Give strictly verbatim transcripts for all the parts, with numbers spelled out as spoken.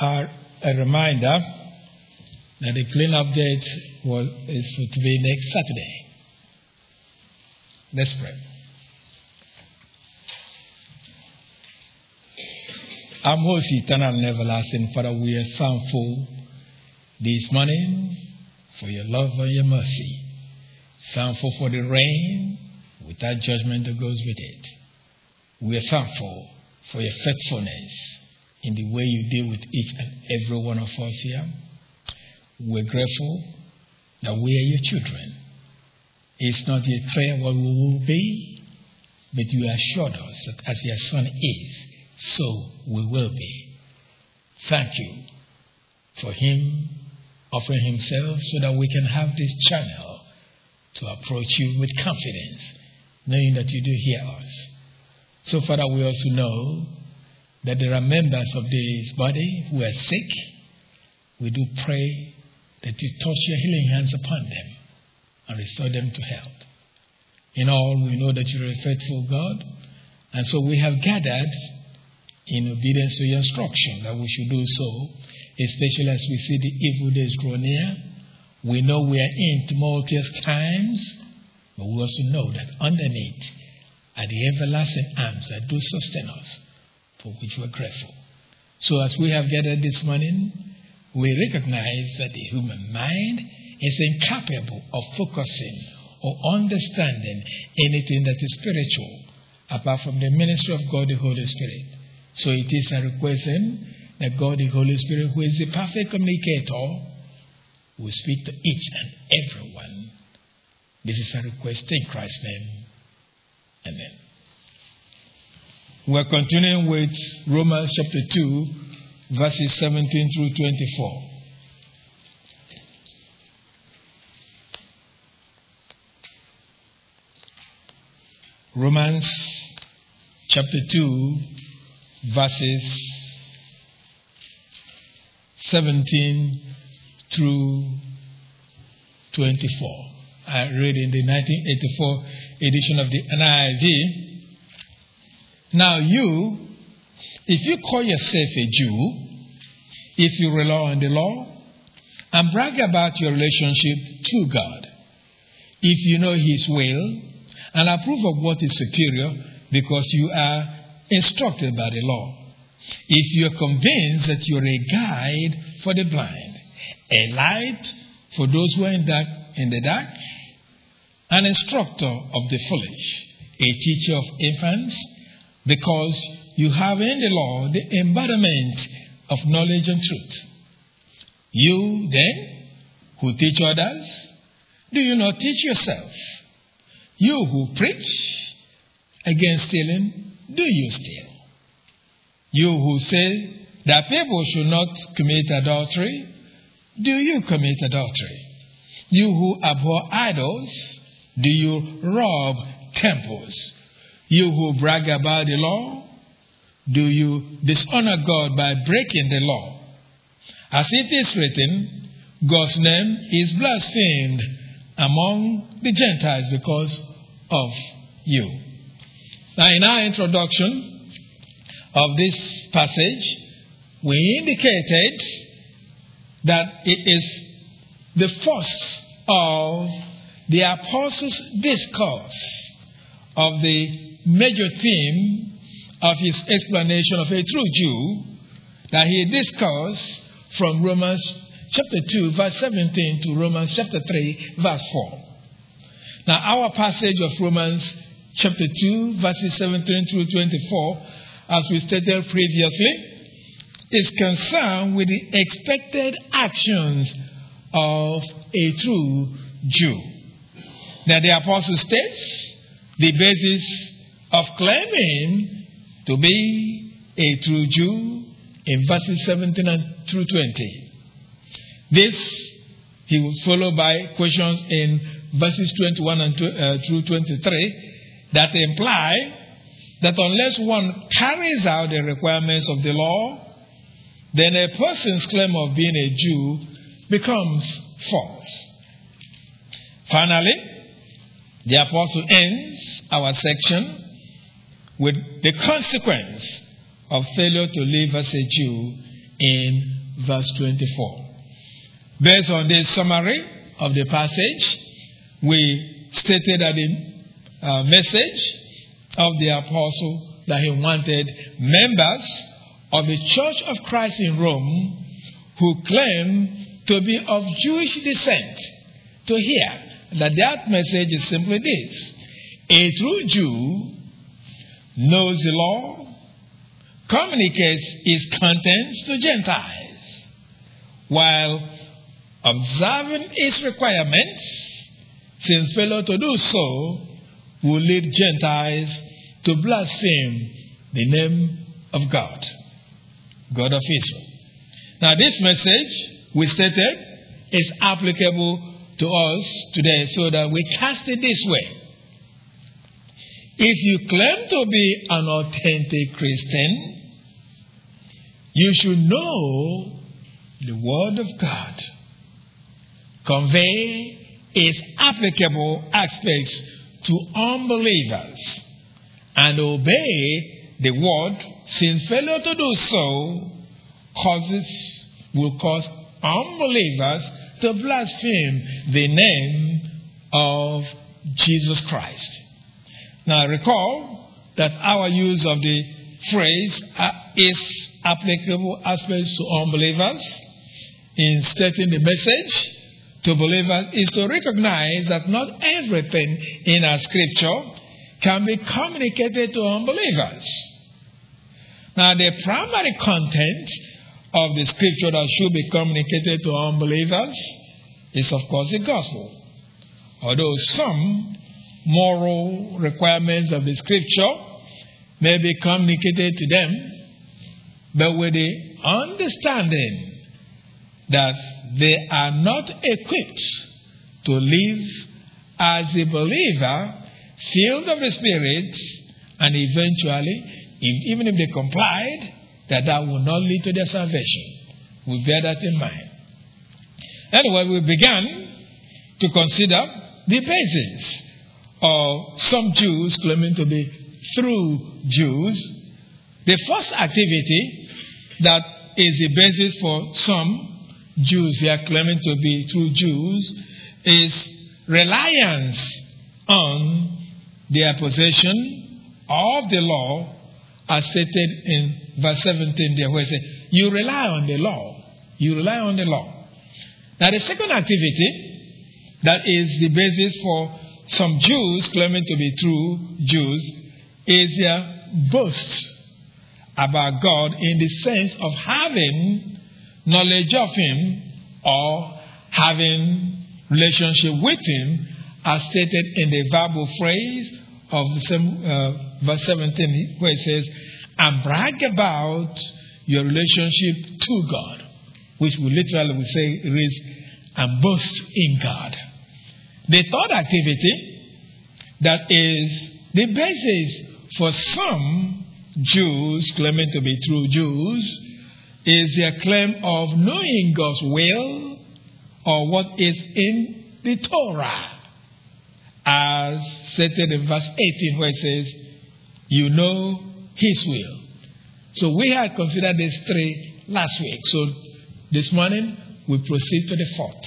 are a reminder that the clean-up date was, is to be next Saturday. Let's pray. Our most eternal and everlasting Father, we are thankful this morning for your love and your mercy. Thankful for the rain without judgment that goes with it. We are thankful for your faithfulness in the way you deal with each and every one of us here. We're grateful that we are your children. It's not yet clear what we will be, but you assured us that as your Son is, so we will be. Thank you for him offering himself so that we can have this channel to approach you with confidence, knowing that you do hear us. So, Father, we also know that there are members of this body who are sick. We do pray that you touch your healing hands upon them and restore them to health. In all, we know that you are a faithful God, and so we have gathered in obedience to your instruction that we should do so, especially as we see the evil days draw near. We know we are in tumultuous times, but we also know that underneath are the everlasting arms that do sustain us, for which we are grateful. So as we have gathered this morning, we recognize that the human mind is incapable of focusing or understanding anything that is spiritual, apart from the ministry of God the Holy Spirit. So it is a request then that God the Holy Spirit, who is the perfect communicator, will speak to each and everyone. This is a request in Christ's name. Amen. We're continuing with Romans chapter two, verses seventeen through twenty-four. Romans chapter two, verses seventeen through twenty-four. I read in the nineteen eighty-four edition of the N I V. Now you, if you call yourself a Jew, if you rely on the law, and brag about your relationship to God, if you know his will, and approve of what is superior because you are instructed by the law, if you are convinced that you are a guide for the blind, a light for those who are in, dark, in the dark, an instructor of the foolish, a teacher of infants, because you have in the law the embodiment of knowledge and truth. You, then, who teach others, do you not teach yourself? You who preach against stealing, do you steal? You who say that people should not commit adultery, do you commit adultery? You who abhor idols, do you rob temples? You who brag about the law, do you dishonor God by breaking the law? As it is written, God's name is blasphemed among the Gentiles because of you. Now, in our introduction of this passage, we indicated that it is the first of the Apostles' discourse of the major theme of his explanation of a true Jew that he discussed from Romans chapter two, verse seventeen to Romans chapter three, verse four. Now, our passage of Romans chapter two, verses seventeen through twenty-four, as we stated previously, is concerned with the expected actions of a true Jew. Now, the apostle states the basis of claiming to be a true Jew in verses seventeen and through twenty. This, he was followed by questions in verses twenty-one and uh, through twenty-three that imply that unless one carries out the requirements of the law, then a person's claim of being a Jew becomes false. Finally, the apostle ends our section with the consequence of failure to live as a Jew in verse twenty-four. Based on this summary of the passage, we stated that the uh, message of the apostle that he wanted members of the Church of Christ in Rome who claim to be of Jewish descent to hear that that message is simply this: a true Jew knows the law, communicates its contents to Gentiles, while observing its requirements, since failure to do so will lead Gentiles to blaspheme the name of God, God of Israel. Now, this message, we stated, is applicable to us today, so that we cast it this way. If you claim to be an authentic Christian, you should know the Word of God, convey its applicable aspects to unbelievers, and obey the Word, since failure to do so causes will cause unbelievers to blaspheme the name of Jesus Christ. Now recall that our use of the phrase uh, is applicable aspects to unbelievers in stating the message to believers is to recognize that not everything in our scripture can be communicated to unbelievers. Now, the primary content of the scripture that should be communicated to unbelievers is, of course, the gospel. Although some moral requirements of the scripture may be communicated to them, but with the understanding that they are not equipped to live as a believer, filled of the Spirit, and eventually, if, even if they complied, that that will not lead to their salvation. We bear that in mind. Anyway, we began to consider the basis of some Jews claiming to be true Jews. The first activity that is the basis for some Jews here claiming to be true Jews is reliance on their possession of the law, as stated in verse seventeen there, where it says, you rely on the law. You rely on the law. Now, the second activity that is the basis for some Jews claiming to be true Jews is their boast about God, in the sense of having knowledge of Him or having relationship with Him, as stated in the verbal phrase of the same, uh, verse seventeen, where it says, and brag about your relationship to God, which we literally would say is and boast in God. The third activity that is the basis for some Jews claiming to be true Jews is their claim of knowing God's will, or what is in the Torah, as stated in verse eighteen, where it says, you know His will. So we had considered these three last week. So this morning we proceed to the fourth.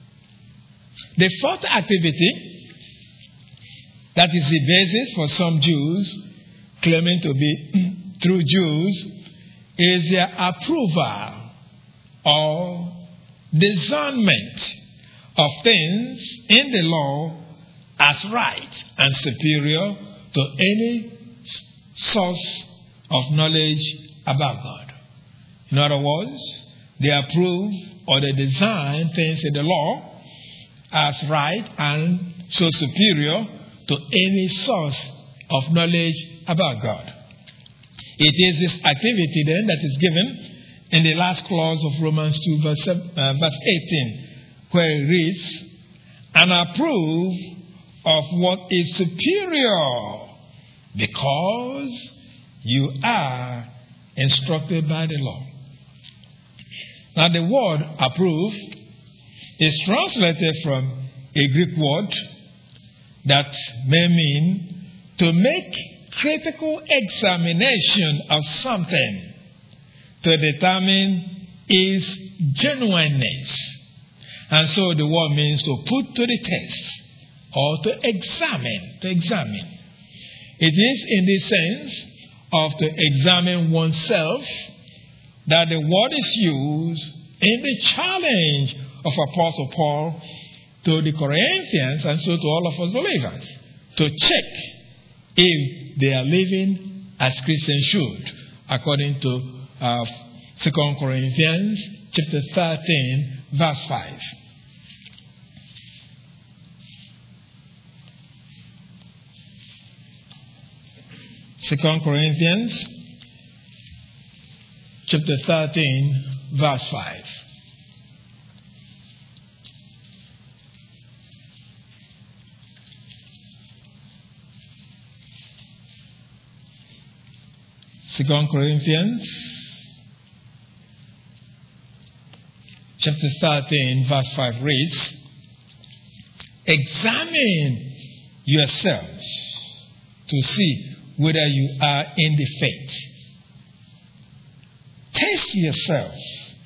The fourth activity that is the basis for some Jews claiming to be true Jews is their approval or discernment of things in the law as right and superior to any source of knowledge about God. In other words, they approve or they design things in the law as right and so superior to any source of knowledge about God. It is this activity then that is given in the last clause of Romans two, verse, uh, verse eighteen, where it reads, and approve of what is superior, because you are instructed by the law. Now, the word approve is translated from a Greek word that may mean to make critical examination of something to determine is genuineness. And so the word means to put to the test or to examine, to examine. It is in the sense of to examine oneself that the word is used in the challenge of Apostle Paul to the Corinthians and so to all of us believers, to check if they are living as Christians should, according to uh, Second Corinthians chapter thirteen, verse five. Second Corinthians chapter thirteen, verse five. Second Corinthians chapter thirteen, verse five reads, examine yourselves to see whether you are in the faith. Test yourselves.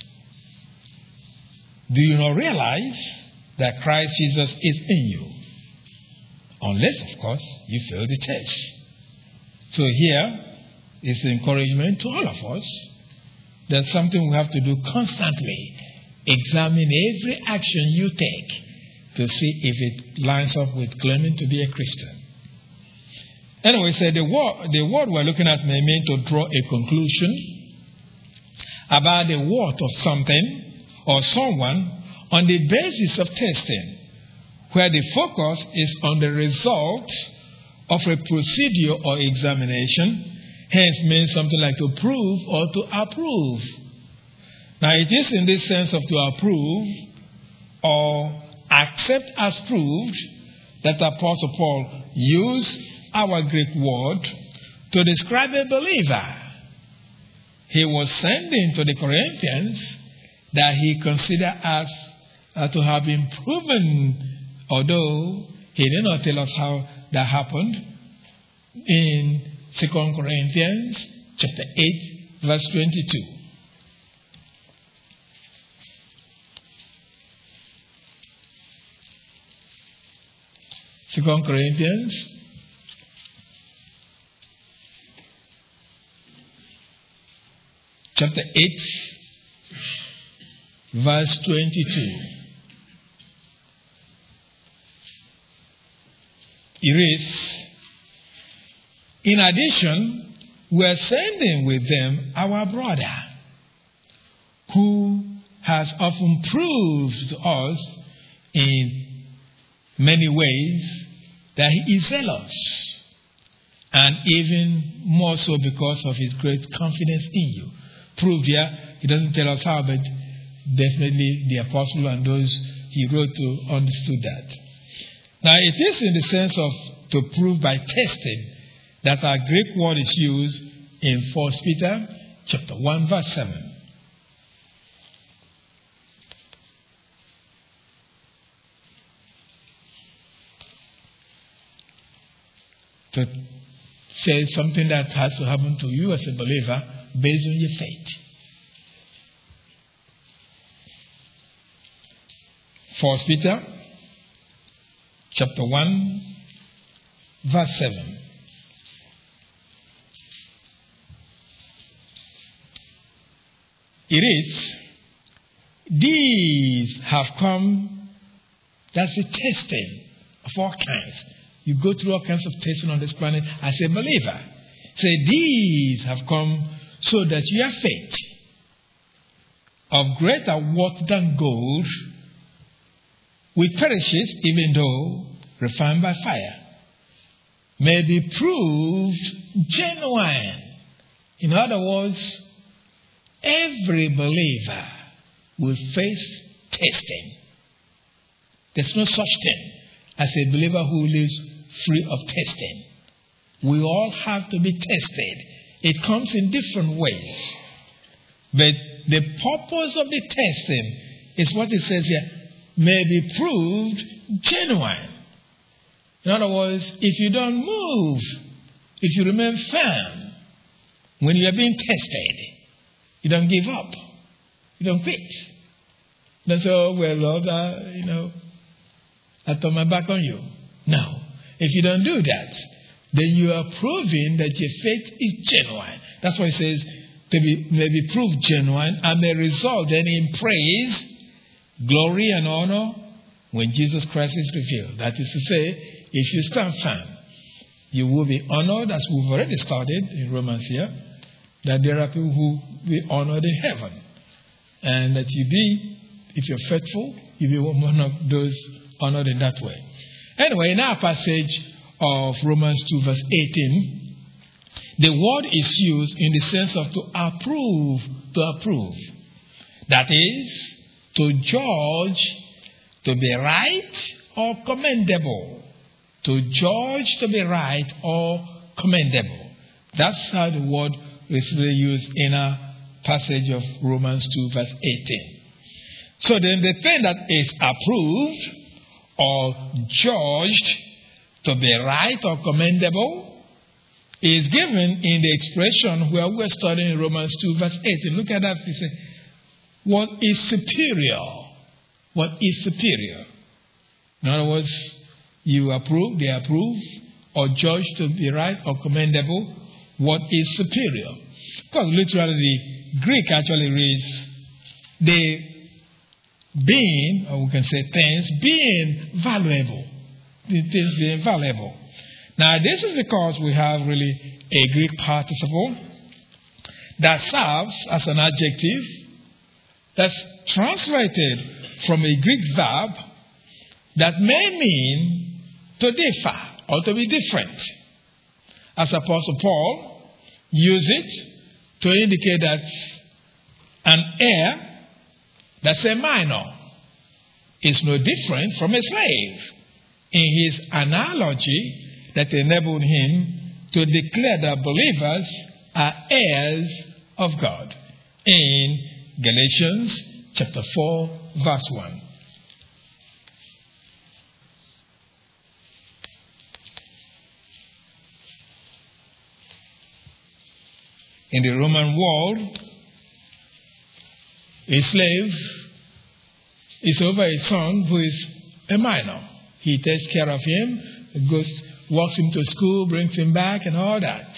Do you not realize that Christ Jesus is in you? Unless, of course, you fail the test. So here is the encouragement to all of us. That's something we have to do constantly. Examine every action you take to see if it lines up with claiming to be a Christian. Anyway, so the word, the word we're looking at may mean to draw a conclusion about the worth of something or someone on the basis of testing, where the focus is on the results of a procedure or examination, hence means something like to prove or to approve. Now it is in this sense of to approve or accept as proved that Apostle Paul used our Greek word to describe a believer. He was sending to the Corinthians that he considered as uh, to have been proven, although he did not tell us how that happened, in Second Corinthians chapter eight, verse twenty-two. Second Corinthians chapter eight, verse twenty-two. It reads, in addition, we are sending with them our brother, who has often proved to us in many ways that he is zealous, and even more so because of his great confidence in you. Proved here, he doesn't tell us how, but definitely the apostle and those he wrote to understood that. Now, it is in the sense of to prove by testing that our Greek word is used in First Peter chapter one, verse seven. To say something that has to happen to you as a believer based on your faith. First Peter chapter one, verse seven. It is, these have come, that's the testing of all kinds. You go through all kinds of testing on this planet as a believer. Say, these have come so that your faith, of greater worth than gold, which perishes even though refined by fire, may be proved genuine. In other words, every believer will face testing. There's no such thing as a believer who lives free of testing. We all have to be tested. It comes in different ways. But the purpose of the testing is what it says here, may be proved genuine. In other words, if you don't move, if you remain firm, when you are being tested, you don't give up. don't quit. Don't say, oh, well, Lord, uh, you know, I turn my back on you. No. If you don't do that, then you are proving that your faith is genuine. That's why it says, to be, may be proved genuine and may result then in praise, glory, and honor when Jesus Christ is revealed. That is to say, if you stand firm, you will be honored, as we've already started in Romans here, that there are people who will be honored in heaven. And that you be, if you're faithful, you'll be one of those honored in that way. Anyway, in our passage of Romans two, verse eighteen, the word is used in the sense of to approve, to approve. That is, to judge, to be right or commendable. To judge, to be right or commendable. That's how the word is really used in our passage of Romans two, verse eighteen. So then the thing that is approved or judged to be right or commendable is given in the expression where we're studying in Romans two, verse eighteen. Look at that. He says, what is superior? What is superior? In other words, you approve, they approve, or judge to be right or commendable. What is superior? Because literally the Greek actually reads the being, or we can say things, being valuable. The things being valuable. Now this is because we have really a Greek participle that serves as an adjective that's translated from a Greek verb that may mean to differ or to be different. As Apostle Paul used it to indicate that an heir, that's a minor, is no different from a slave in his analogy that enabled him to declare that believers are heirs of God in Galatians chapter four, verse one. In the Roman world, a slave is over a son who is a minor. He takes care of him, goes, walks him to school, brings him back, and all that.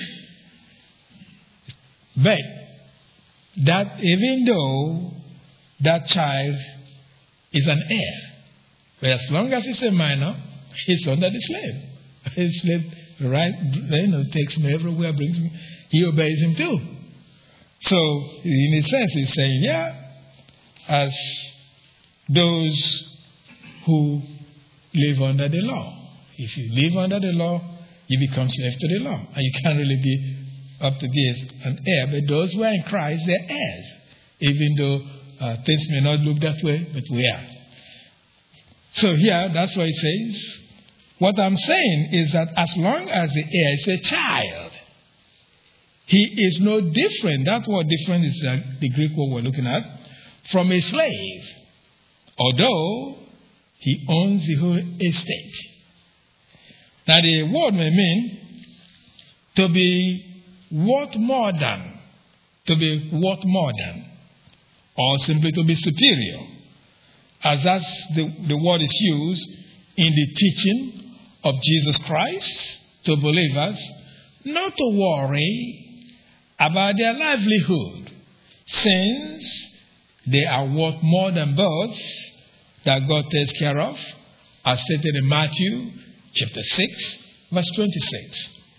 But that even though that child is an heir, but as long as he's a minor, he's under the slave. His slave, right, you know, takes him everywhere, brings him. He obeys him too. So, in a sense, he's saying, yeah, as those who live under the law. If you live under the law, you become slave to the law. And you can't really be up to be an heir. But those who are in Christ, they're heirs. Even though uh, things may not look that way, but we are. So here, that's what it says. What I'm saying is that as long as the heir is a child, he is no different. That word different is uh, the Greek word we're looking at. From a slave. Although he owns the whole estate. Now the word may mean to be worth more than. To be worth more than. Or simply to be superior. As that's the, the word is used in the teaching of Jesus Christ to believers. Not to worry about their livelihood, since they are worth more than birds that God takes care of, as stated in Matthew chapter six, verse twenty-six.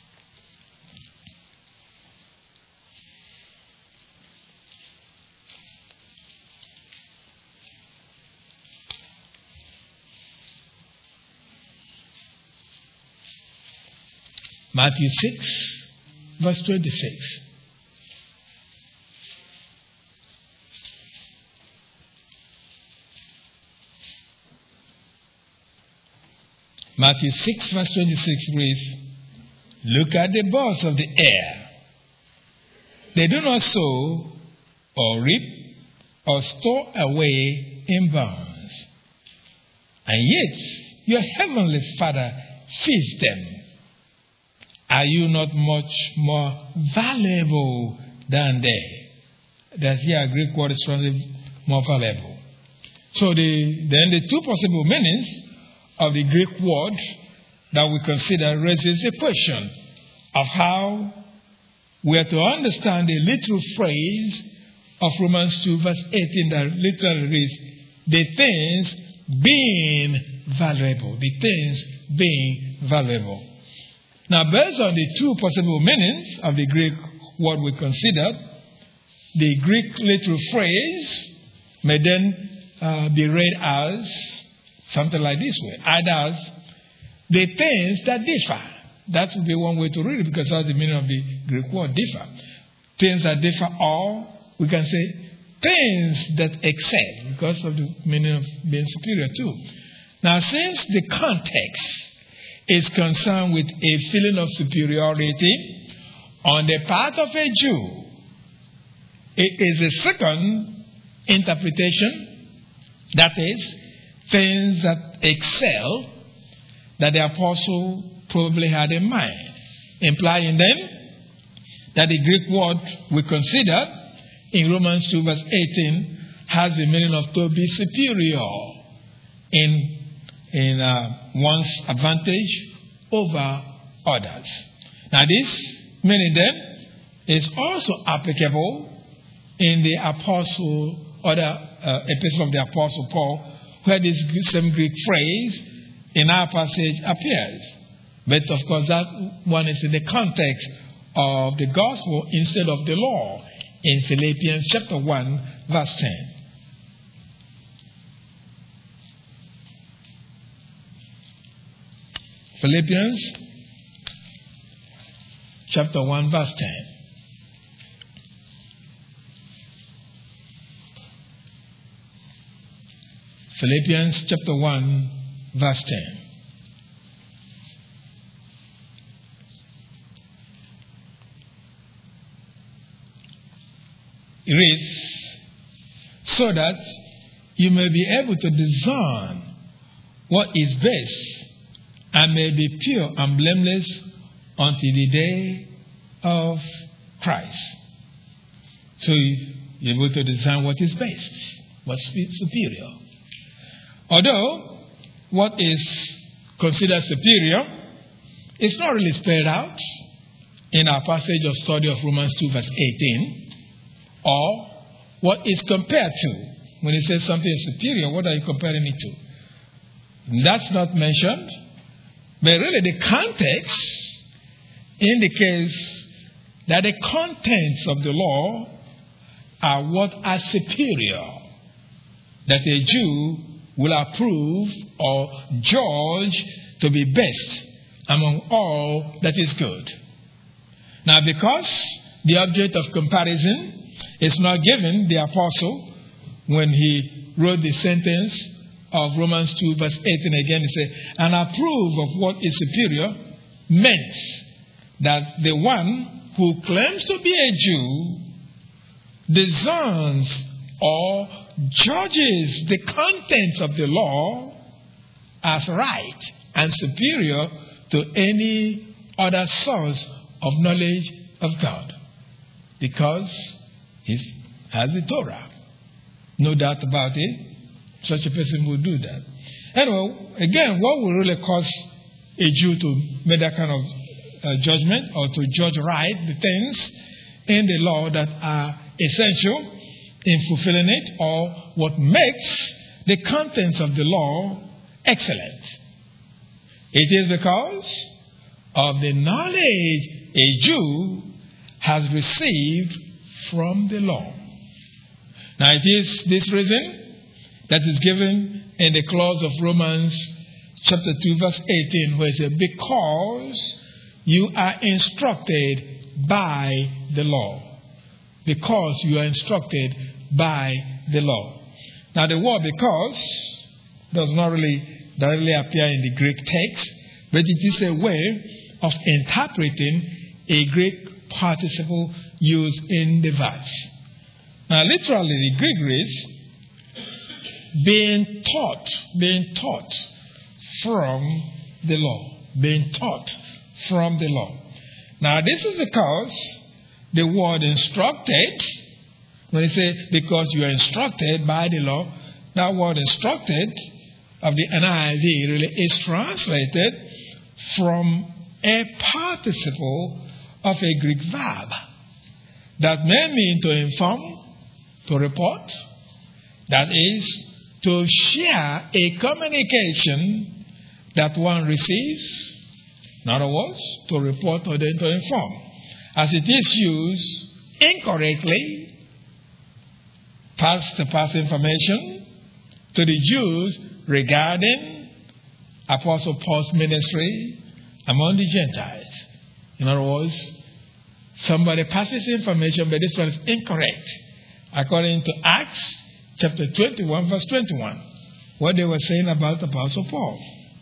Matthew six, verse twenty-six. Matthew six, verse twenty-six reads, look at the birds of the air. They do not sow or reap or store away in barns. And yet your heavenly Father feeds them. Are you not much more valuable than they? that here Greek word is probably more valuable. So the, then the two possible meanings of the Greek word that we consider raises a question of how we are to understand the literal phrase of Romans two verse eighteen that literally reads, the things being valuable. The things being valuable. Now, based on the two possible meanings of the Greek word we considered, the Greek literal phrase may then uh, be read as something like this way. Either as the things that differ. That would be one way to read it because that's the meaning of the Greek word, differ. Things that differ, or we can say things that excel because of the meaning of being superior too. Now, since the context is concerned with a feeling of superiority on the part of a Jew, it is a second interpretation, that is, things that excel, that the apostle probably had in mind, implying then that the Greek word we considered in Romans two verse eighteen has the meaning of to be superior in, in uh, one's advantage over others. Now this meaning then is also applicable in the apostle or the uh, epistle of the apostle Paul, where this same Greek phrase in our passage appears. But of course that one is in the context of the gospel instead of the law in Philippians chapter one verse ten. Philippians chapter one verse ten. Philippians chapter one verse ten. It reads, so that you may be able to discern what is best and may be pure and blameless until the day of Christ. So you're able to discern what is best, what's superior. Although what is considered superior is not really spelled out in our passage of study of Romans two verse eighteen, or what is compared to. When it says something is superior, what are you comparing it to? That's not mentioned. But really the context indicates that the contents of the law are what are superior, that a Jew will approve or judge to be best among all that is good. Now, because the object of comparison is not given, the apostle, when he wrote the sentence of Romans two verse eighteen again, he said, and approve of what is superior, meant that the one who claims to be a Jew discerns or judges the contents of the law as right and superior to any other source of knowledge of God, because he has the Torah. No doubt about it. Such a person will do that. Anyway, again, what will really cause a Jew to make that kind of uh, judgment or to judge right the things in the law that are essential in fulfilling it, or what makes the contents of the law excellent? It is because of the knowledge a Jew has received from the law. Now, it is this reason that is given in the clause of Romans chapter two verse eighteen, where it says, because you are instructed by the law. Because you are instructed by the law. Now, the word because does not really directly appear in the Greek text, but it is a way of interpreting a Greek participle used in the verse. Now, literally, the Greek reads, being taught, being taught from the law. Being taught from the law. Now, this is because the word instructed, When he says, because you are instructed by the law, that word instructed of the N I V really is translated from a participle of a Greek verb that may mean to inform, to report, that is, to share a communication that one receives, in other words, to report or then to inform. As it is used incorrectly, pass to pass information to the Jews regarding Apostle Paul's ministry among the Gentiles. In other words, somebody passes information, but this one is incorrect. According to Acts chapter twenty-one, verse twenty-one, what they were saying about Apostle Paul.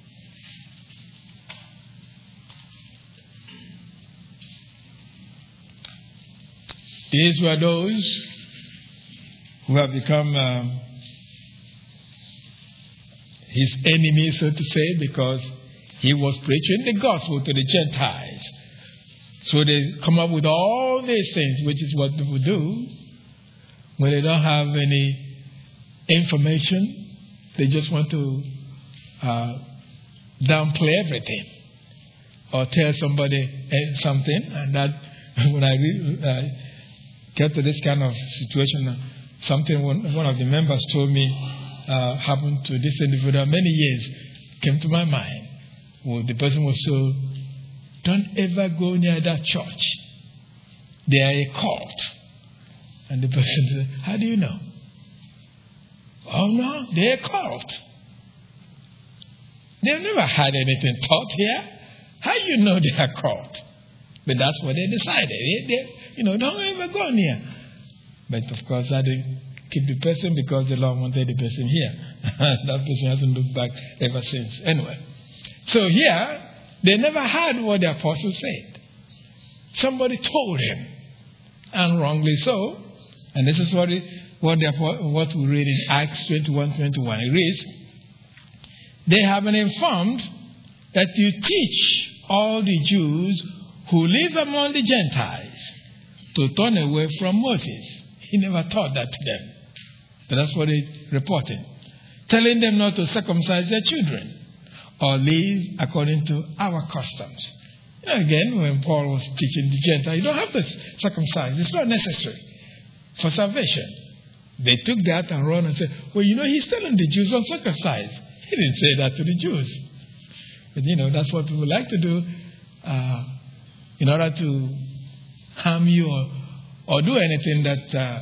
These were those who have become um, his enemies, so to say, because he was preaching the gospel to the Gentiles. So they come up with all these things, which is what people do when they don't have any information. They just want to uh, downplay everything or tell somebody something, and that when I read, uh, get to this kind of situation, something one, one of the members told me uh, happened to this individual many years came to my mind. Well, the person was so, don't ever go near that church. They are a cult. And the person said, how do you know? Oh no, they're a cult. They've never had anything taught here. How do you know they're a cult? But that's what they decided. They, they, you know, don't ever go near. But of course, I didn't keep the person because the Lord wanted the person here. That person hasn't looked back ever since. Anyway. So here, they never heard what the apostle said. Somebody told him, and wrongly so. And this is what it, what, the, what we read in Acts twenty-one twenty-one. It reads, they have been informed that you teach all the Jews who live among the Gentiles to turn away from Moses. He never taught that to them. But that's what he reported. Telling them not to circumcise their children or live according to our customs. You know, again, when Paul was teaching the Gentiles, you don't have to circumcise. It's not necessary for salvation. They took that and ran and said, well, you know, he's telling the Jews uncircumcised. He didn't say that to the Jews. But, you know, that's what people like to do uh, in order to harm you or, or do anything that uh,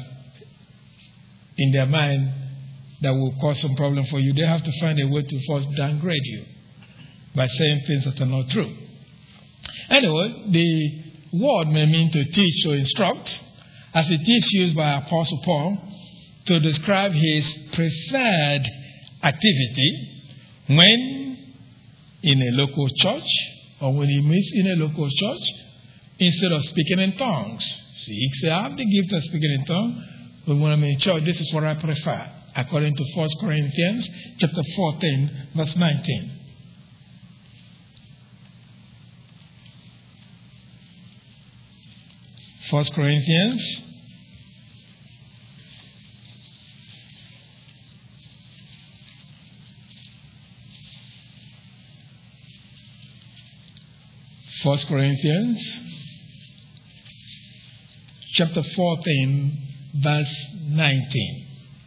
in their mind that will cause some problem for you. They have to find a way to first downgrade you by saying things that are not true. Anyway, the word may mean to teach or instruct, as it is used by Apostle Paul to describe his preferred activity when in a local church or when he meets in a local church instead of speaking in tongues. See, he said, I have the gift of speaking in tongues, but when I'm in church, this is what I prefer, according to First Corinthians chapter fourteen, verse nineteen. First Corinthians First Corinthians chapter fourteen, verse nineteen.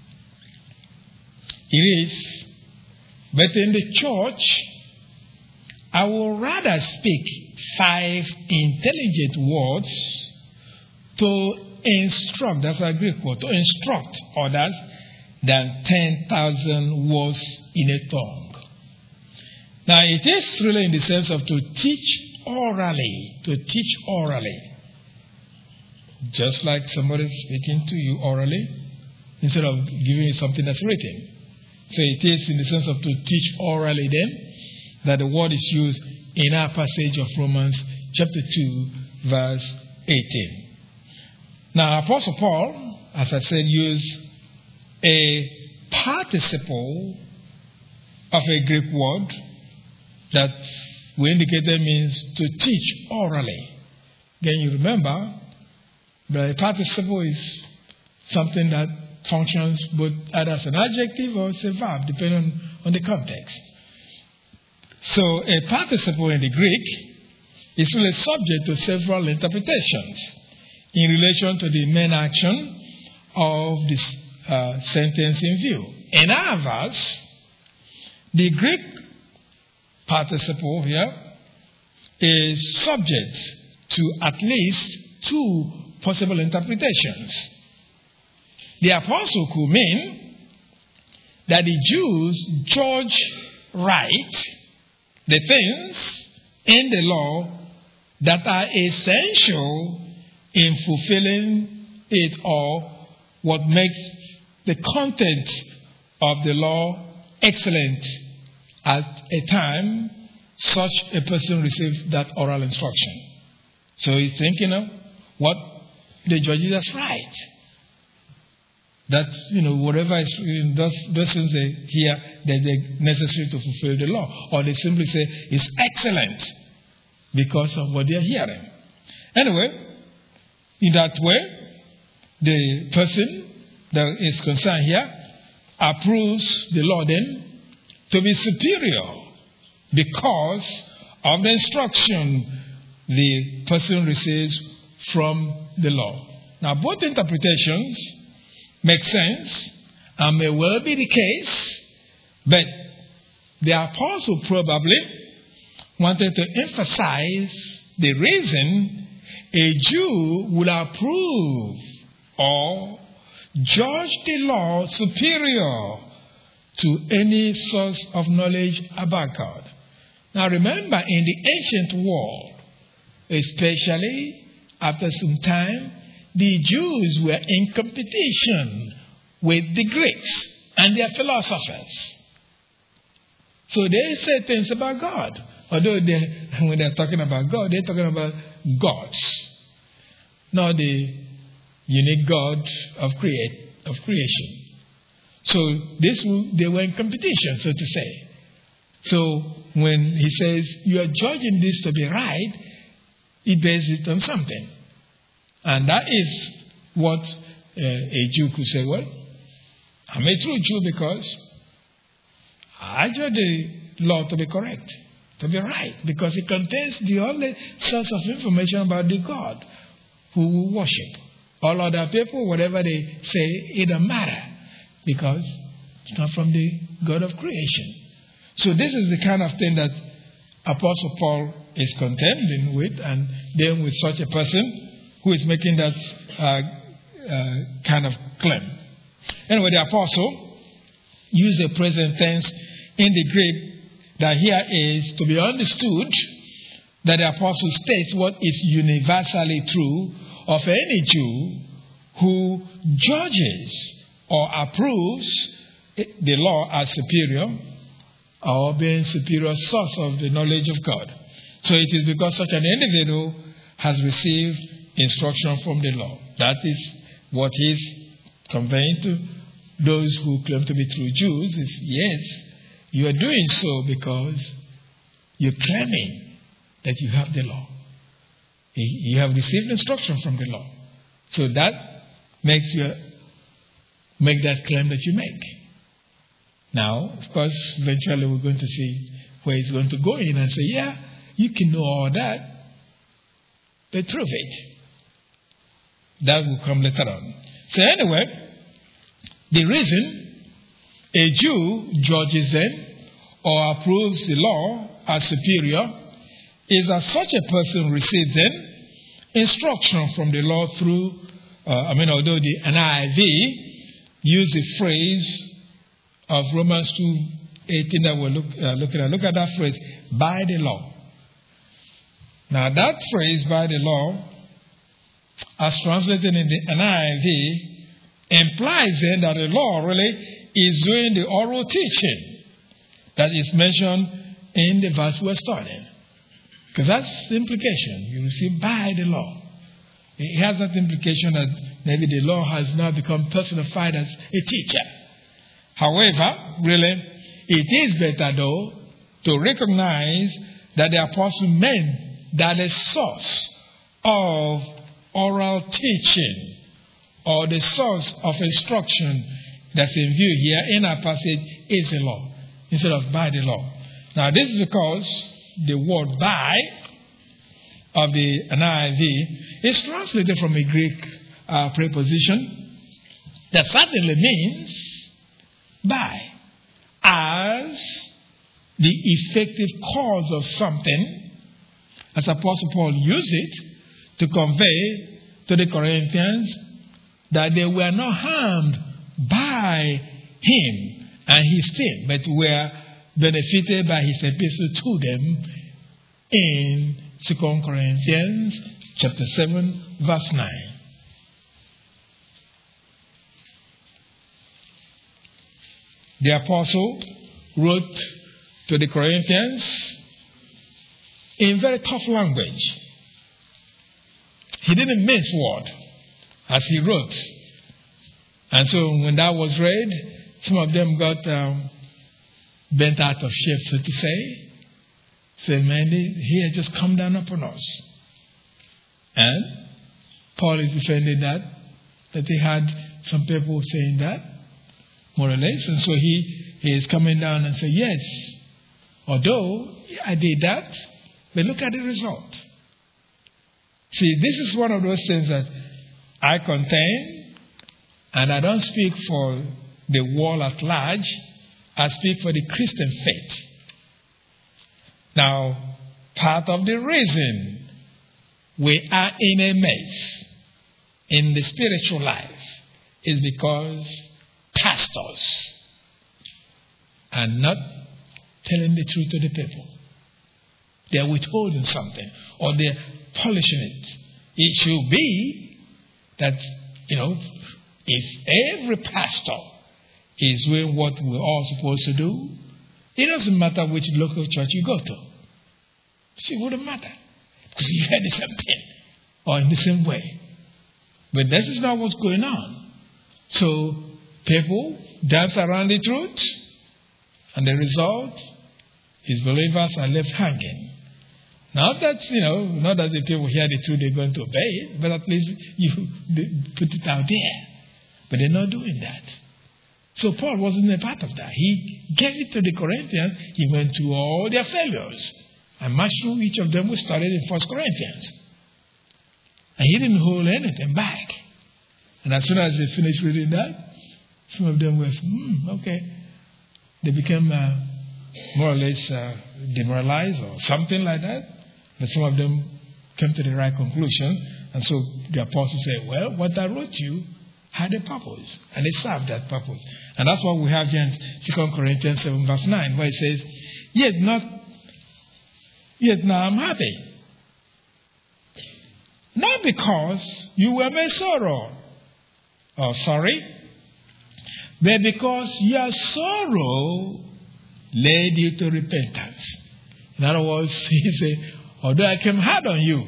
It is, but in the church, I will rather speak five intelligent words to instruct, that's a Greek word, to instruct others than ten thousand words in a tongue. Now, it is really in the sense of to teach orally, to teach orally. Just like somebody speaking to you orally, instead of giving you something that's written. So it is in the sense of to teach orally then, that the word is used in our passage of Romans chapter two, verse eighteen. Now, Apostle Paul, as I said, used a participle of a Greek word that we indicated means to teach orally. Again, you remember, the participle is something that functions both either as an adjective or as a verb, depending on, on the context. So a participle in the Greek is really subject to several interpretations in relation to the main action of this uh, sentence in view. In our verse, the Greek participle here is subject to at least two possible interpretations. The apostle could mean that the Jews judge right the things in the law that are essential in fulfilling it, or what makes the content of the law excellent at a time such a person receives that oral instruction. So he's thinking of what the judges as right. That's, you know, whatever is in those, those things they hear that they're necessary to fulfill the law. Or they simply say it's excellent because of what they're hearing. Anyway, in that way, the person that is concerned here approves the law then to be superior because of the instruction the person receives from the law. Now, both interpretations make sense and may well be the case, but the apostle probably wanted to emphasize the reason a Jew would approve or judge the law superior to any source of knowledge about God. Now remember, in the ancient world, especially after some time, the Jews were in competition with the Greeks and their philosophers. So they said things about God. Although they, when they're talking about God, they're talking about gods, not the unique God of create of creation. So this they were in competition, so to say. So when he says you are judging this to be right, he bases it on something. And that is what uh, a Jew could say, well, I'm a true Jew because I judge the law to be correct, to be right, because it contains the only source of information about the God who we worship. All other people, whatever they say, it doesn't matter because it's not from the God of creation. So this is the kind of thing that Apostle Paul is contending with, and then with such a person who is making that uh, uh, kind of claim. Anyway, the apostle used the present tense in the Greek that here is to be understood that the apostle states what is universally true of any Jew who judges or approves the law as superior or being superior source of the knowledge of God. So it is because such an individual has received instruction from the law. That is what he's conveying to those who claim to be true Jews is, yes, you are doing so because you're claiming that you have the law. You have received instruction from the law. So that makes you make that claim that you make. Now, of course, eventually we're going to see where it's going to go in and say, yeah, you can know all that, but prove it. That will come later on. So anyway, the reason a Jew judges them or approves the law as superior is that such a person receives them instruction from the law through, uh, I mean, although the N I V used the phrase of Romans two eighteen that we're look, uh, looking at. Look at that phrase, by the law. Now that phrase, by the law, as translated in the N I V, implies then that the law really is doing the oral teaching that is mentioned in the verse we're studying. Because that's the implication. You receive by the law. It has that implication that maybe the law has now become personified as a teacher. However, really, it is better though to recognize that the apostle meant that a source of oral teaching or the source of instruction that's in view here in our passage is the law instead of by the law. Now, this is because the word by of the N I V is translated from a Greek uh, preposition that certainly means by, as the effective cause of something, as Apostle Paul used it to convey to the Corinthians that they were not harmed by him and his team, but were benefited by his epistle to them in Second Corinthians chapter seven, verse nine. The apostle wrote to the Corinthians in very tough language. He didn't mince word as he wrote. And so when that was read, some of them got um, bent out of shape, so to say. Said, man, he had just come down upon us. And Paul is defending that, that he had some people saying that, more or less. And so he, he is coming down and say, yes, although I did that, but look at the result. See, this is one of those things that I contain, and I don't speak for the world at large. I speak for the Christian faith. Now, part of the reason we are in a mess in the spiritual life is because pastors are not telling the truth to the people. They are withholding something, or they're polishing it. It should be that, you know, if every pastor is doing what we're all supposed to do, it doesn't matter which local church you go to. See, it wouldn't matter. Because you hear the same thing, or in the same way. But this is not what's going on. So, people dance around the truth, and the result is believers are left hanging. Not that, you know, not that the people hear the truth, they're going to obey it, but at least you put it out there. But they're not doing that. So Paul wasn't a part of that. He gave it to the Corinthians. He went to all their failures and marched through each of them. We started in First Corinthians. And he didn't hold anything back. And as soon as they finished reading that, some of them were, hmm, okay. They became uh, more or less uh, demoralized or something like that. But some of them came to the right conclusion. And so the apostle said, well, what I wrote you had a purpose. And they served that purpose. And that's what we have here in Second Corinthians seven, verse nine, where it says, Yet not, yet now I'm happy. Not because you were made sorrow, or sorry, but because your sorrow led you to repentance. In other words, he said, although I came hard on you,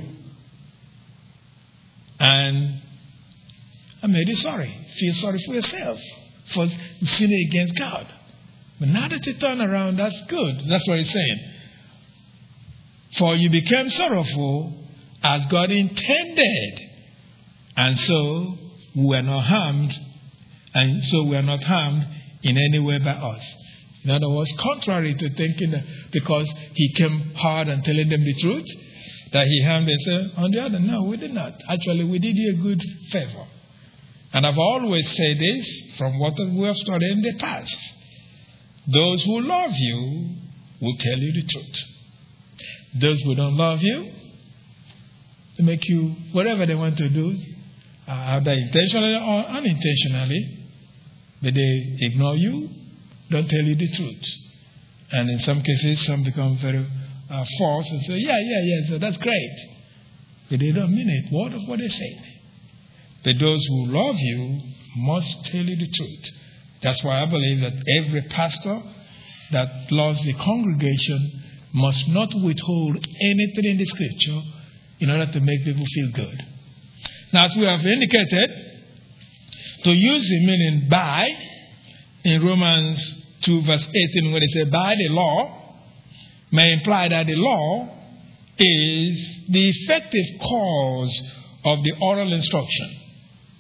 and I made you sorry. Feel sorry for yourself for sinning against God. But now that you turn around, that's good. That's what he's saying. For you became sorrowful as God intended. And so we were not harmed. And so we are not harmed in any way by us. In other words, contrary to thinking that because he came hard and telling them the truth, that he harmed himself. On the other, no, we did not. Actually, we did you a good favor. And I've always said this from what we have studied in the past. Those who love you will tell you the truth. Those who don't love you, they make you whatever they want to do, uh, either intentionally or unintentionally, but they ignore you, don't tell you the truth. And in some cases, some become very uh, false and say, yeah, yeah, yeah, so that's great. But they don't mean it, word of what they say. But those who love you must tell you the truth. That's why I believe that every pastor that loves the congregation must not withhold anything in the scripture in order to make people feel good. Now, as we have indicated, to use the meaning by in Romans two verse eighteen, when they say by the law, may imply that the law is the effective cause of the oral instruction.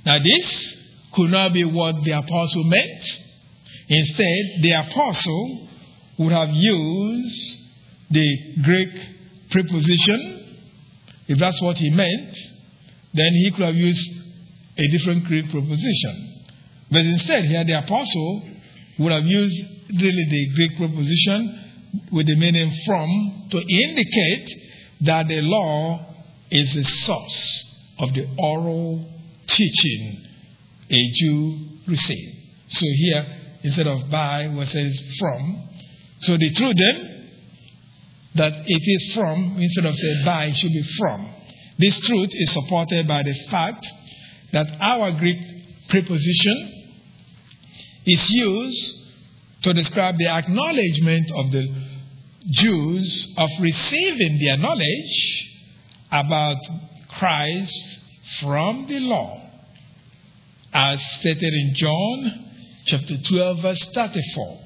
Now this could not be what the apostle meant. Instead, the apostle would have used the Greek preposition. If that's what he meant, then he could have used a different Greek preposition. But instead, here the apostle would have used really the Greek preposition with the meaning from to indicate that the law is the source of the oral teaching a Jew received. So here, instead of by, we say from. So the truth then, that it is from, instead of say by, it should be from. This truth is supported by the fact that our Greek preposition is used to describe the acknowledgement of the Jews of receiving their knowledge about Christ from the law, as stated in John chapter twelve, verse thirty-four.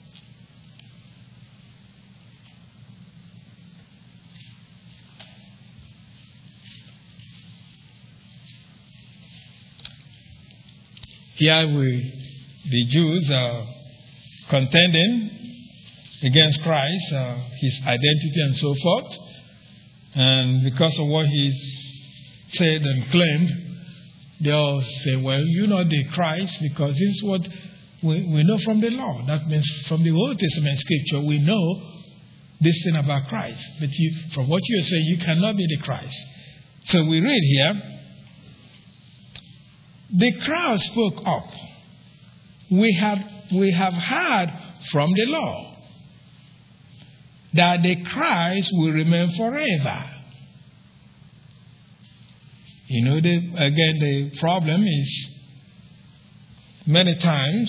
Here we, the Jews are contending against Christ, uh, his identity and so forth. And because of what he said and claimed, they all say, well, you're not the Christ, because this is what we, we know from the law. That means from the Old Testament scripture, we know this thing about Christ. But you, from what you're saying, you cannot be the Christ. So we read here, the crowd spoke up. We have, we have heard from the law that the Christ will remain forever. You know, the, again, the problem is many times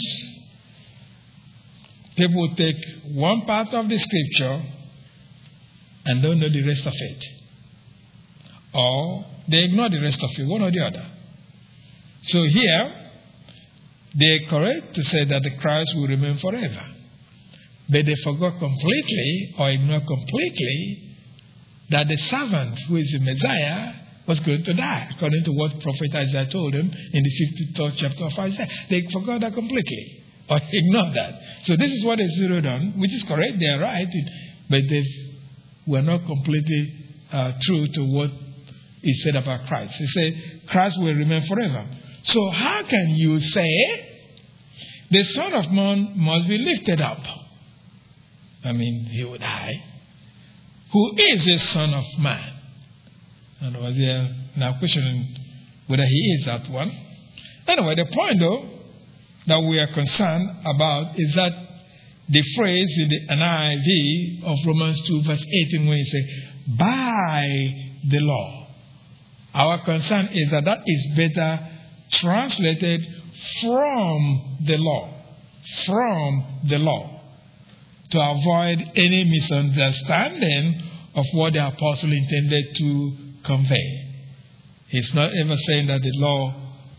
people take one part of the scripture and don't know the rest of it. Or they ignore the rest of it, one or the other. So here, they're correct to say that the Christ will remain forever. But they forgot completely or ignored completely that the servant who is the Messiah was going to die, according to what Prophet Isaiah told them in the fifty-third chapter of Isaiah. They forgot that completely or ignored that. So this is what they zeroed on, which is correct. They are right, but they were not completely uh, true to what he said about Christ. He said, Christ will remain forever. So how can you say the Son of Man must be lifted up? I mean, he will die. Who is the Son of Man? And was there now questioning whether he is that one. Anyway, the point though that we are concerned about is that the phrase in the N I V of Romans two verse eighteen, when it says by the law. Our concern is that that is better translated from the law. From the law. To avoid any misunderstanding of what the apostle intended to convey. He's not ever saying that the law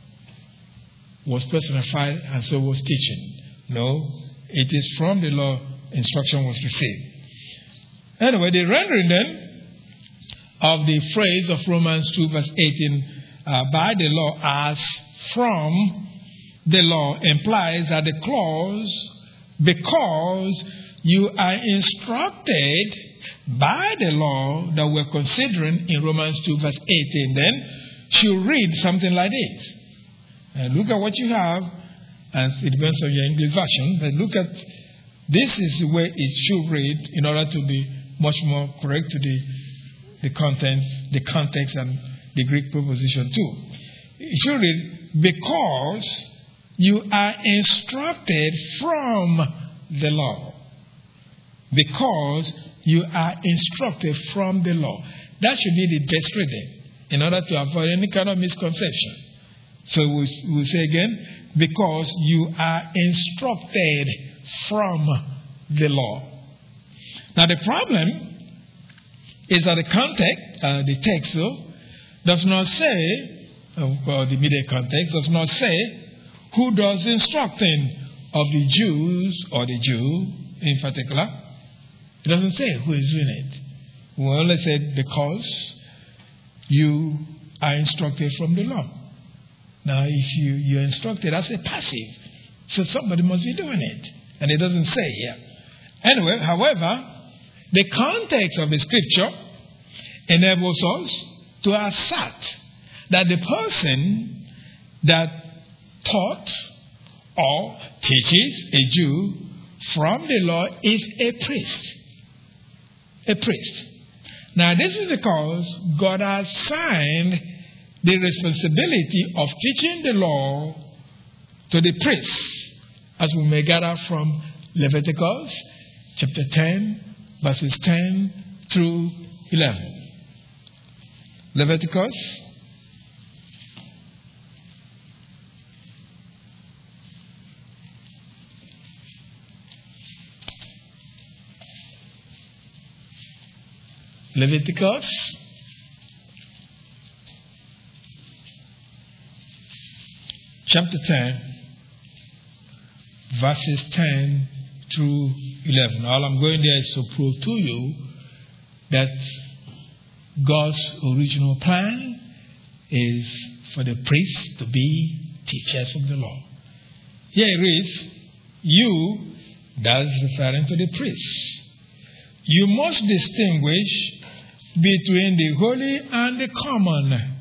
was personified and so was teaching. No, it is from the law instruction was received. Anyway, the rendering then of the phrase of Romans two verse eighteen, uh, by the law as from the law, implies that the clause, because you are instructed by the law that we're considering in Romans two verse eighteen, then should read something like this. And look at what you have, and it depends on your English version, but look at, this is the way it should read in order to be much more correct to the, the content, the context, and the Greek preposition too. It should read, because you are instructed from the law. Because you are instructed from the law. That should be the best reading in order to avoid any kind of misconception. So we'll, we'll say again, because you are instructed from the law. Now the problem is that the context, uh, the text though, does not say, or the immediate context does not say who does instructing of the Jews or the Jew in particular. It doesn't say who is doing it. We only say because you are instructed from the law. Now, if you, you're instructed as a passive, so somebody must be doing it. And it doesn't say here. Anyway, however, the context of the scripture enables us to assert that the person that taught or teaches a Jew from the law is a priest. A priest. Now, this is because God has assigned the responsibility of teaching the law to the priests, as we may gather from Leviticus chapter ten, verses ten through eleven. Leviticus Leviticus chapter ten, verses ten through eleven. All I'm going there is to prove to you that God's original plan is for the priests to be teachers of the law. Here it is, you, that's referring to the priests. You must distinguish between the holy and the common,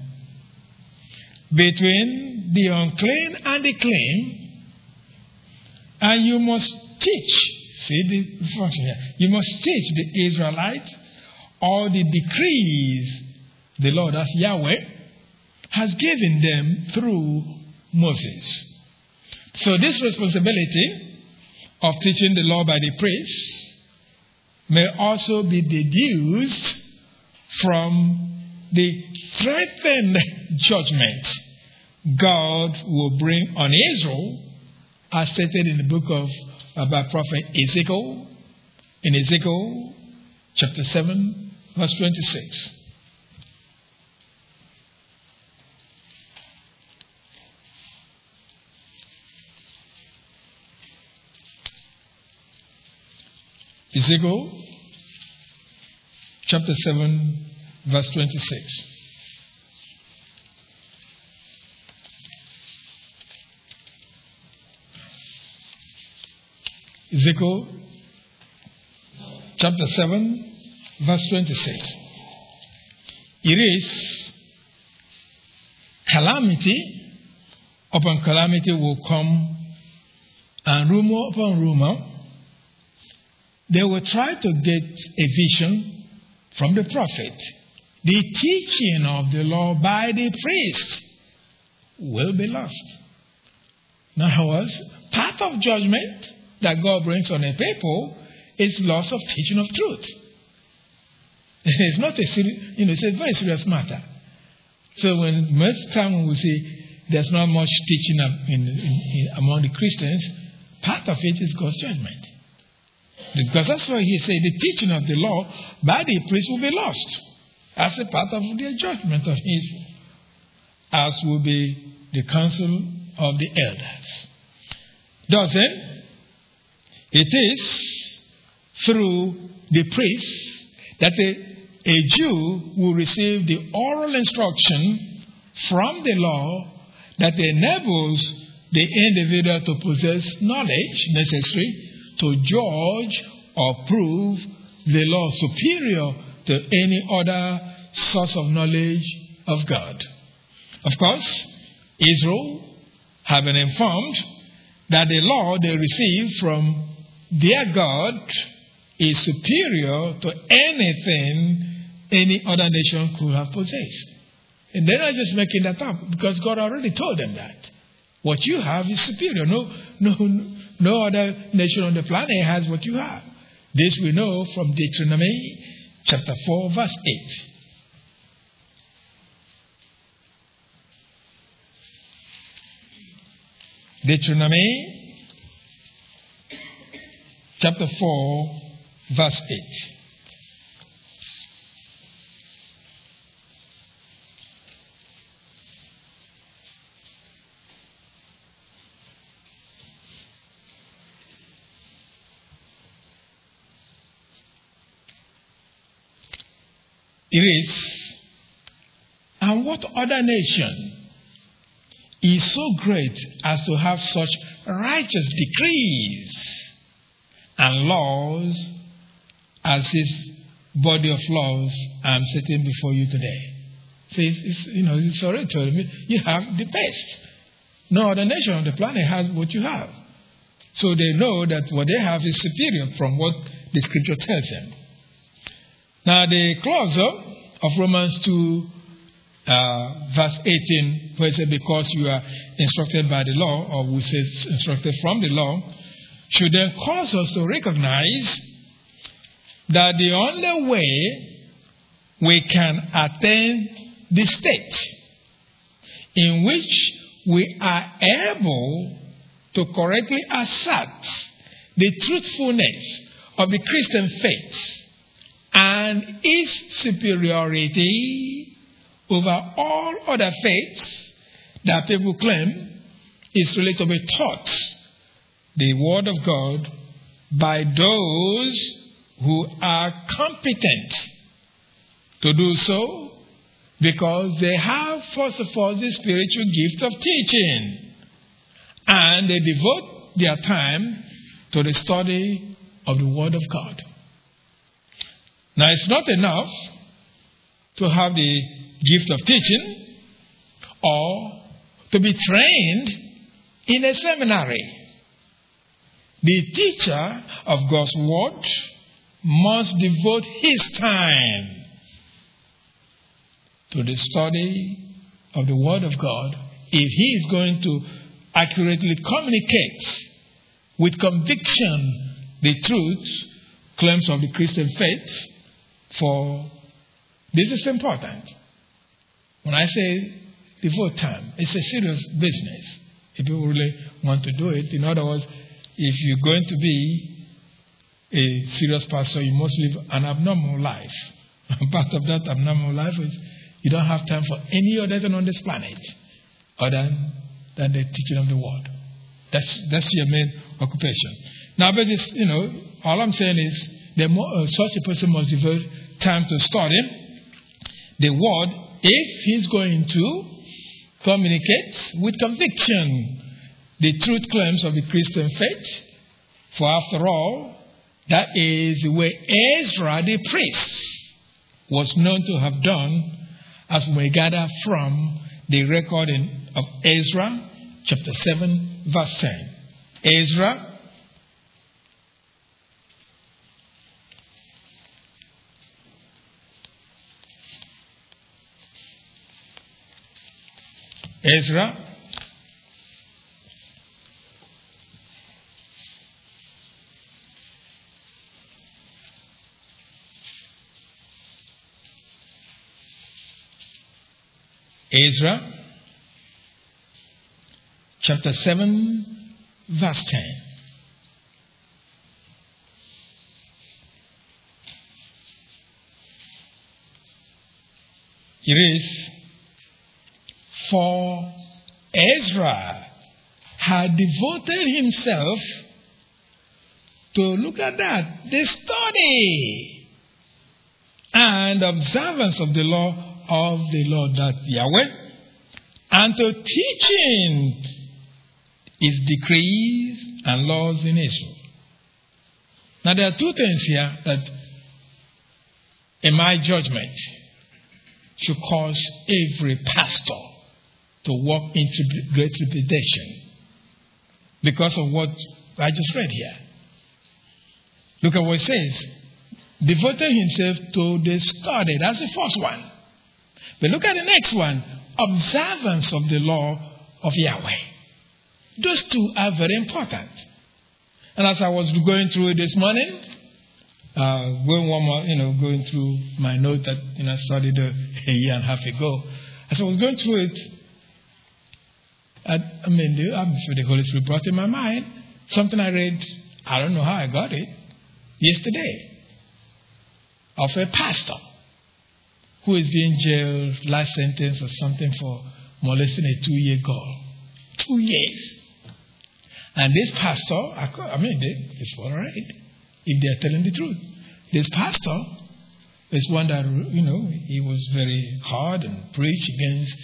between the unclean and the clean, and you must teach, see the function here, you must teach the Israelites all the decrees the Lord, as Yahweh, has given them through Moses. So this responsibility of teaching the law by the priests may also be deduced from the threatened judgment God will bring on Israel, as stated in the book of uh, by prophet Ezekiel, in Ezekiel chapter seven, verse twenty-six. Ezekiel chapter seven, verse twenty-six. Ezekiel chapter seven, verse twenty-six. It is calamity upon calamity will come, and rumor upon rumor. They will try to get a vision from the prophet. The teaching of the law by the priest will be lost. In other words, part of judgment that God brings on a people is loss of teaching of truth. It's not a serious, you know, it's a very serious matter. So when most time when we say there's not much teaching in, in, in, among the Christians, part of it is God's judgment. Because that's why he said the teaching of the law by the priest will be lost as a part of the judgment of Israel, as will be the council of the elders. Doesn't it is through the priest that a, a Jew will receive the oral instruction from the law that enables the individual to possess knowledge necessary to judge or prove the law superior to any other source of knowledge of God. Of course, Israel have been informed that the law they received from their God is superior to anything any other nation could have possessed. And they're not just making that up, because God already told them that. What you have is superior. No, no, no other nation on the planet has what you have. This we know from Deuteronomy chapter four, verse eight. Deuteronomy chapter four, verse eight. It is, and what other nation is so great as to have such righteous decrees and laws as this body of laws I'm setting before you today. So it's, it's, you know, it's already told me you have the best. No other nation on the planet has what you have. So they know that what they have is superior from what the scripture tells them. Now the clause of Romans two, uh, verse eighteen, where it says, because you are instructed by the law, or we say instructed from the law, should then cause us to recognize that the only way we can attain the state in which we are able to correctly assert the truthfulness of the Christian faith and its superiority over all other faiths that people claim is really to be taught the Word of God by those who are competent to do so, because they have, first of all, the spiritual gift of teaching, and they devote their time to the study of the Word of God. Now, it's not enough to have the gift of teaching or to be trained in a seminary. The teacher of God's Word must devote his time to the study of the Word of God if he is going to accurately communicate with conviction the truth, claims of the Christian faith. For this is important. When I say devote time, it's a serious business if you really want to do it. In other words, if you're going to be a serious pastor, you must live an abnormal life. Part of that abnormal life is you don't have time for any other thing on this planet other than the teaching of the Word. That's that's your main occupation. Now, but this, you know, all I'm saying is that uh, such a person must devote time to study the Word if he's going to communicate with conviction the truth claims of the Christian faith. For after all, that is the way Ezra the priest was known to have done, as we gather from the recording of Ezra chapter seven, verse ten. Ezra Ezra Ezra chapter seven, verse ten. It is, for Ezra had devoted himself to, look at that, the study and observance of the law of the Lord, that Yahweh, and to teaching his decrees and laws in Israel. Now, there are two things here that, in my judgment, should cause every pastor to walk into great trepidation because of what I just read here. Look at what it says. Devoted himself to the study. That's the first one. But look at the next one. Observance of the law of Yahweh. Those two are very important. And as I was going through it this morning, uh, going one more, you know, going through my note that you know I studied a, a year and a half ago, as I was going through it, I, I mean, the, I'm sure the Holy Spirit brought in my mind something I read. I don't know how I got it yesterday, of a pastor who is being jailed, life sentence or something for molesting a two-year girl. Two years. And this pastor, I mean, it's all right if they are telling the truth. This pastor is one that, you know, he was very hard and preached against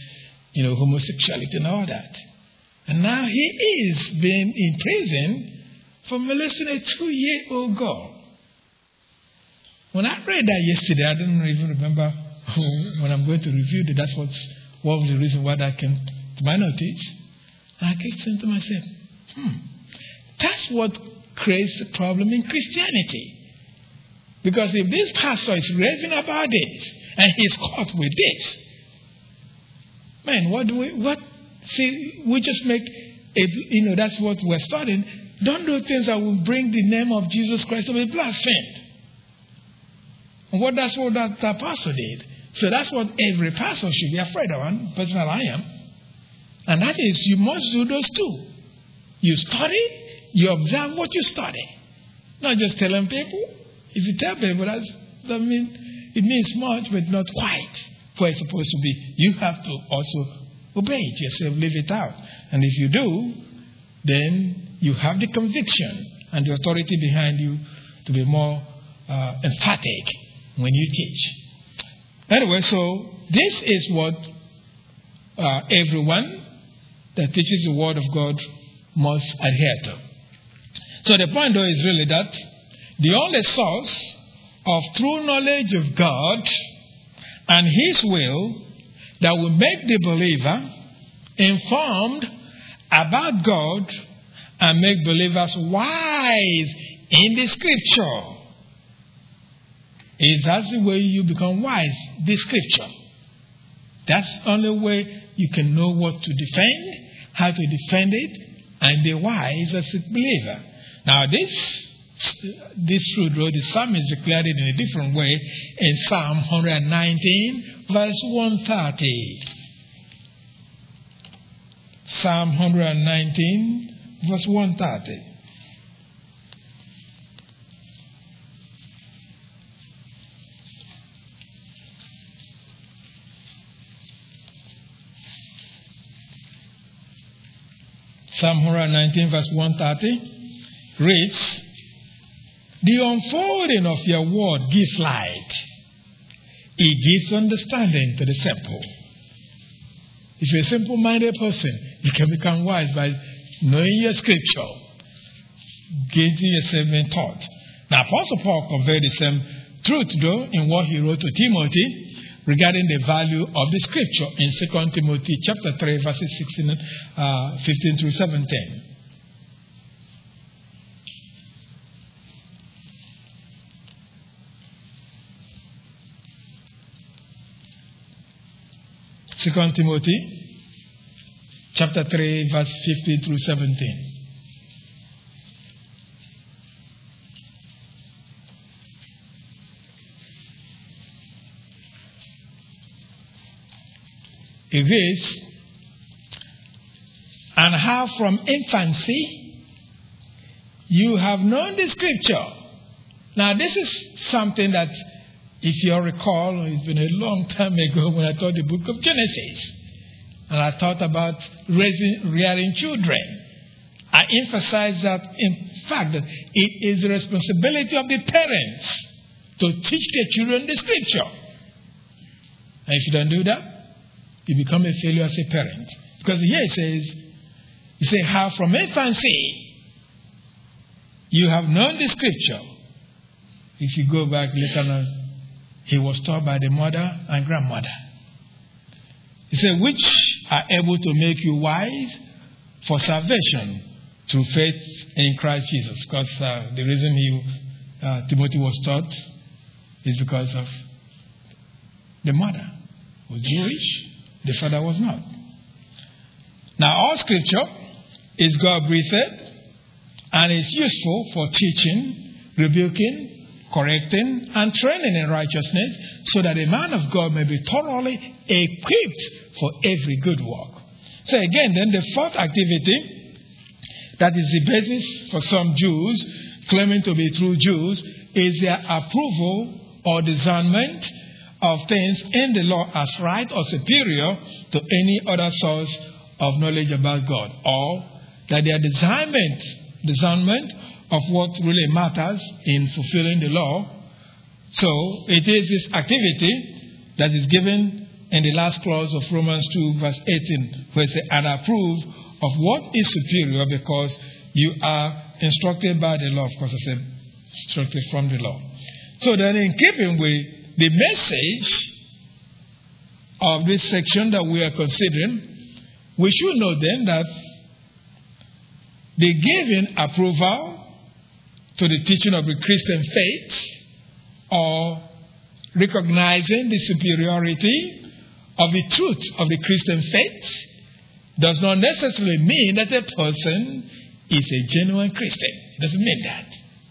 you know, homosexuality and all that. And now he is being imprisoned for molesting a two-year-old girl. When I read that yesterday, I don't even remember when I'm going to review that. That's what's, what was the reason why that came to my notice. And I kept saying to myself, hmm, that's what creates the problem in Christianity. Because if this pastor is raving about this and he's caught with this, man, what do we, what, see, we just make, a, you know, that's what we're studying. Don't do things that will bring the name of Jesus Christ to be blasphemed. And what that's what that, that pastor did. So that's what every pastor should be afraid of. And personally, I am. And that is, you must do those two. You study, you observe what you study. Not just telling people. If you tell people, that doesn't mean, it means much, but not quite where it's supposed to be. You have to also obey it yourself, live it out. And if you do, then you have the conviction and the authority behind you to be more uh, emphatic when you teach. Anyway, so this is what uh, everyone that teaches the Word of God must adhere to. So the point, though, is really that the only source of true knowledge of God and His will that will make the believer informed about God and make believers wise in the Scripture is that's the way you become wise, the Scripture. That's the only way you can know what to defend, how to defend it, and be wise as a believer. Now this this truth, though, the psalmist declared it in a different way in Psalm one nineteen, verse one thirty. Psalm one nineteen, verse one thirty. Psalm one nineteen, verse one thirty reads, "The unfolding of your word gives light. It gives understanding to the simple." If you're a simple-minded person, you can become wise by knowing your Scripture, getting yourself in thought. Now, Apostle Paul conveyed the same truth, though, in what he wrote to Timothy regarding the value of the Scripture in Second Timothy chapter three, verses sixteen, uh, fifteen through seventeen. Second Timothy chapter three, verse fifteen through seventeen. It reads, "And how from infancy you have known the Scripture." Now this is something that, if you recall, it's been a long time ago when I taught the book of Genesis. And I thought about raising, rearing children. I emphasized that, in fact, that it is the responsibility of the parents to teach their children the Scripture. And if you don't do that, you become a failure as a parent. Because here it says, you say, "How from infancy you have known the Scripture." If you go back later on, he was taught by the mother and grandmother. He said, "Which are able to make you wise for salvation through faith in Christ Jesus." Because uh, the reason he, uh, Timothy was taught is because of the mother was Jewish, the father was not. Now, all Scripture is God-breathed and is useful for teaching, rebuking, correcting, and training in righteousness, so that a man of God may be thoroughly equipped for every good work. So again, then the fourth activity that is the basis for some Jews claiming to be true Jews is their approval or discernment of things in the law as right or superior to any other source of knowledge about God, or that their discernment, discernment of what really matters in fulfilling the law. So it is this activity that is given in the last clause of Romans two, verse eighteen, where it says, and approve of what is superior because you are instructed by the law. Of course, I said instructed from the law. So then in keeping with the message of this section that we are considering, we should know then that the giving approval to the teaching of the Christian faith or recognizing the superiority of the truth of the Christian faith does not necessarily mean that a person is a genuine Christian. It doesn't mean that.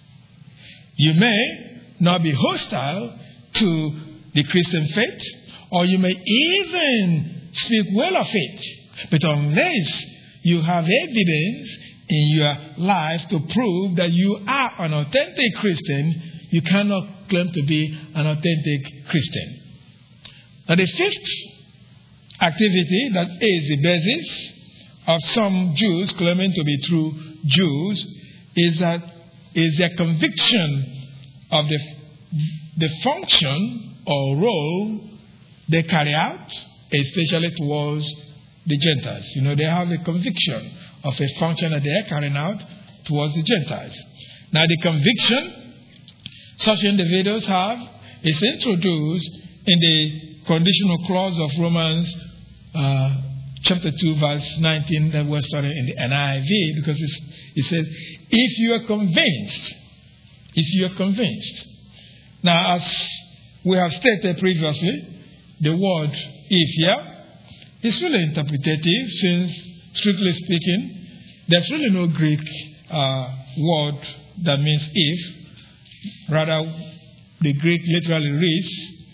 You may not be hostile to the Christian faith, or you may even speak well of it. But unless you have evidence in your life to prove that you are an authentic Christian, you cannot claim to be an authentic Christian. Now, the fifth activity that is the basis of some Jews claiming to be true Jews is that is their conviction of the, the function or role they carry out, especially towards the Gentiles. You know, they have a conviction of a function that they are carrying out towards the Gentiles. Now, the conviction such individuals have is introduced in the conditional clause of Romans uh, chapter two, verse nineteen that we're studying in the N I V, because it's, it says, if you are convinced, if you are convinced. Now, as we have stated previously, the word if here is really interpretative, since, strictly speaking, there's really no Greek uh, word that means if. Rather, the Greek literally reads,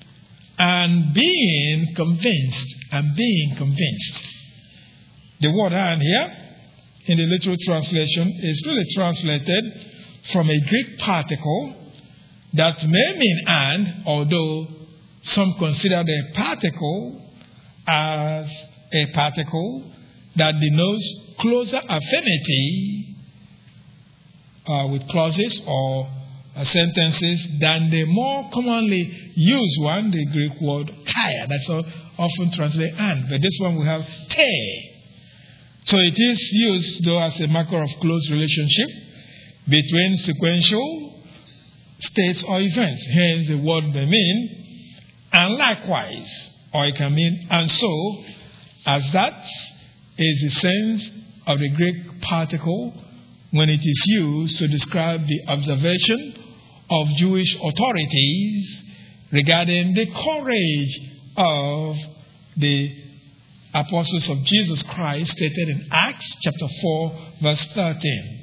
and being convinced, and being convinced. The word and here, in the literal translation, is really translated from a Greek particle that may mean and, although some consider the particle as a particle that denotes closer affinity uh, with clauses or uh, sentences than the more commonly used one, the Greek word kaya. That's all, often translated and. But this one we have te. So it is used, though, as a marker of close relationship between sequential states or events. Hence, the word may mean and likewise, or it can mean and so, as that is the sense of the Greek particle when it is used to describe the observation of Jewish authorities regarding the courage of the apostles of Jesus Christ, stated in Acts chapter four, verse thirteen.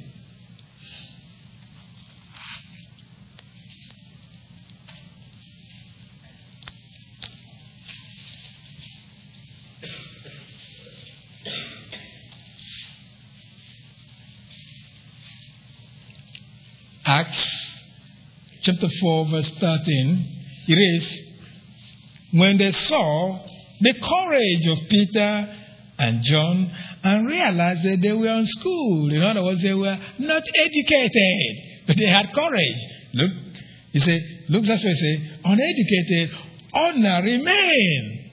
Acts chapter four, verse thirteen, it is, when they saw the courage of Peter and John and realized that they were in school. In other words, they were not educated, but they had courage. Look, you say, look, that's what you say, uneducated, ordinary men.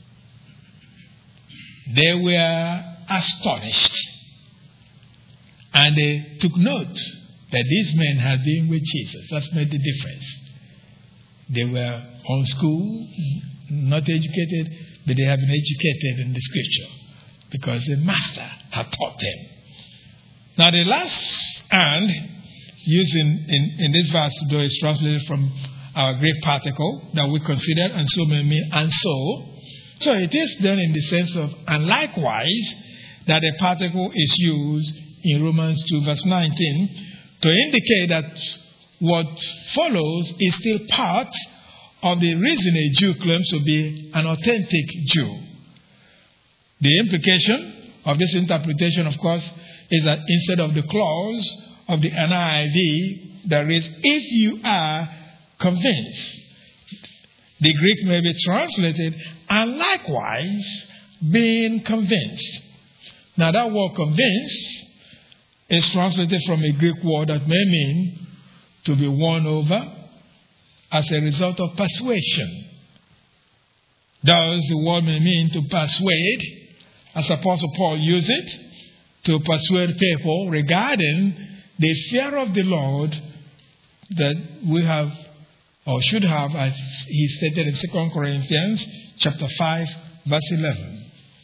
They were astonished. And they took note that these men had been with Jesus. That's made the difference. They were on school, not educated, but they have been educated in the scripture because the master had taught them. Now the last and used in, in, in this verse, though, is translated from our Greek particle that we considered, and so may mean and so. So it is done in the sense of and likewise that a particle is used in Romans two, verse nineteen, to indicate that what follows is still part of the reason a Jew claims to be an authentic Jew. The implication of this interpretation, of course, is that instead of the clause of the N I V that reads, if you are convinced, the Greek may be translated, and likewise being convinced. Now that word convinced is translated from a Greek word that may mean to be won over as a result of persuasion. Thus, the word may mean to persuade, as Apostle Paul used it, to persuade people regarding the fear of the Lord that we have or should have, as he stated in Second Corinthians chapter five, verse eleven.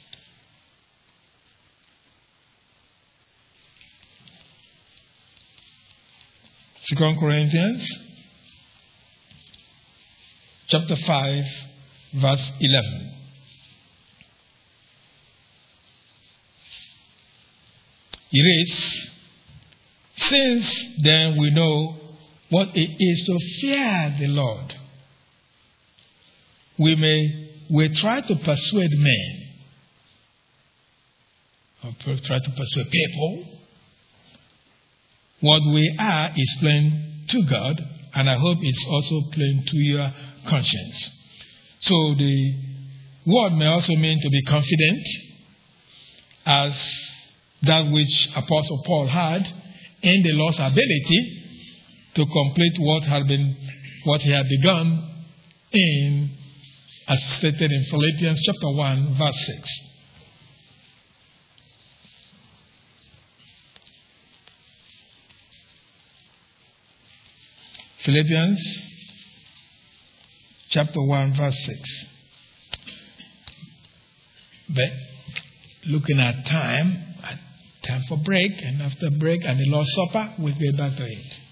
Second Corinthians chapter five, verse eleven. It reads, "Since then we know what it is to fear the Lord, we may we try to persuade men, or try to persuade people. What we are is plain to God, and I hope it's also plain to your conscience." So the word may also mean to be confident, as that which Apostle Paul had in the Lord's ability to complete what had been what he had begun in, as stated in Philippians chapter one, verse six. Philippians chapter one, verse six. But looking at time, time for break, and after break and the Lord's Supper, we'll get back to it.